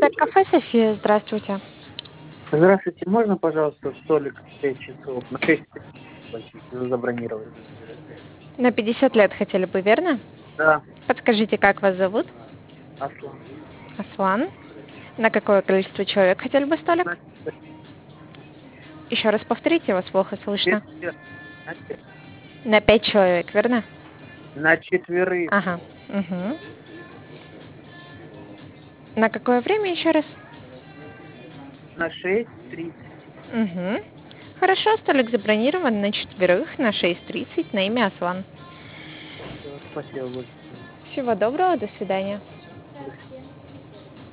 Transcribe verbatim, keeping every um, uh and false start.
Это кафе «София». Здравствуйте. Здравствуйте, можно, пожалуйста, столик в пять часов, на шесть тридцать забронировать? На пятьдесят лет хотели бы, верно? Да, Подскажите, как вас зовут? Аслан. Аслан. На какое количество человек хотели бы столик? На, Еще раз повторите, вас плохо чет- слышно. на чет- На пять человек, верно? на четверых Ага. Мгм. На какое время еще раз? на шесть тридцать. Угу. Хорошо, столик забронирован на четверых на шесть тридцать на имя Аслан. Всё, спасибо большое. Всего доброго, до свидания. До свидания.